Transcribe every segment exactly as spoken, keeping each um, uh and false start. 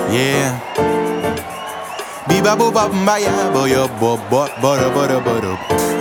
Yeah. Биба буба бая бо бо бо боро боро боро.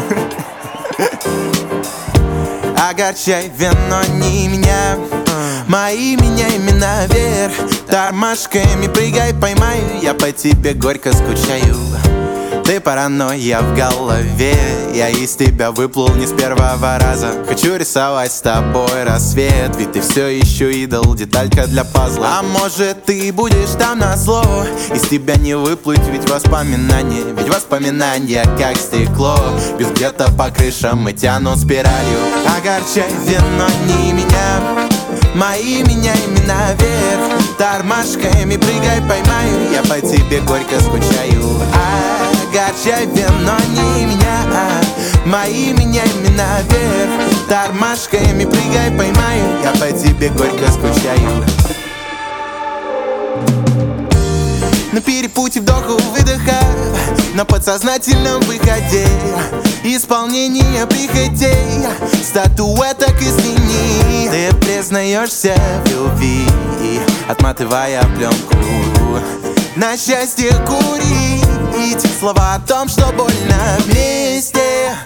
Огорчай вино не меня, мои меняй имена вверх. Тормашками прыгай, поймаю, я по тебе горько скучаю. Ты паранойя в голове, я из тебя выплыл не с первого раза. Хочу рисовать с тобой рассвет, ведь ты все еще идол, деталька для пазла. А может ты будешь там назло, из тебя не выплыть, ведь воспоминания, ведь воспоминания как стекло, бьют где-то по крышам и тянут спиралью. Огорчай вино не меня, мои меня имена вверх. Тормашками прыгай, поймаю, я по тебе горько скучаю. Огорчай вино не меня, мои меня имена вверх. Тормашками прыгай, поймаю, я по тебе горько скучаю. На перепутье вдоха-выдоха, на подсознательном выходе, исполнение прихотей, статуэток из линий. Ты признаешься в любви, отматывая пленку. На счастье курить слова о том, что больно вместе,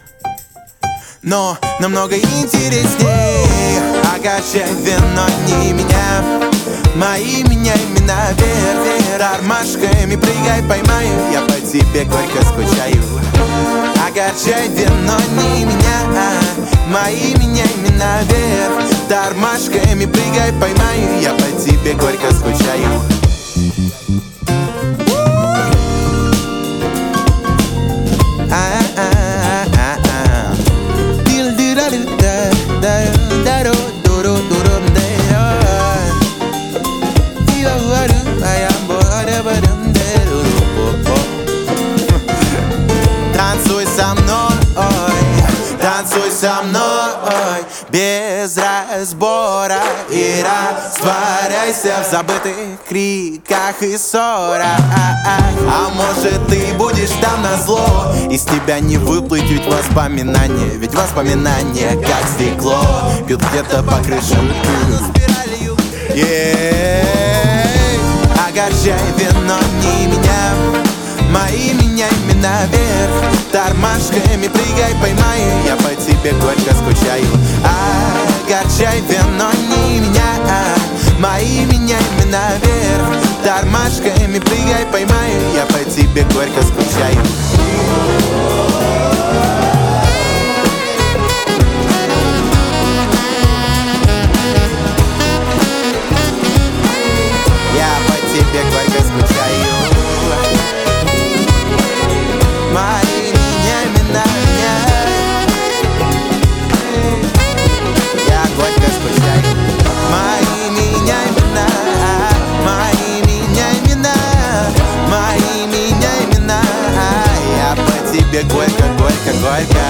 но намного интереснее. Огорчай вино не меня, мои меня имена вверх. Тормашками прыгай, поймаю, я по тебе горько скучаю. Огорчай вино не меня, мои меня имена вверх. Тормашками прыгай, поймаю, я по тебе горько скучаю. Танцуй со мной, танцуй со мной, без разбора, и растворяйся в забытых криках и ссорах. А может ты будешь там назло, из тебя не выплыть, ведь воспоминания, ведь воспоминания как стекло, бьют где-то по крышам. Yeah. Огорчай вино не меня, мои меня имена вверх. Тормашками прыгай, поймаю, я по тебе горько скучаю. Огорчай вино не меня, мои меня имена вверх. Тормашками прыгай, поймаю, я по тебе горько скучаю. Я по тебе горько скучаю. Мои меня имена, я горько скучаю. Мои меня имена, мои меня имена, мои меня имена. Я по тебе горько, горько, горько.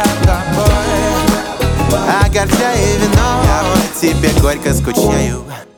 Огорчай вино, я по тебе горько скучаю.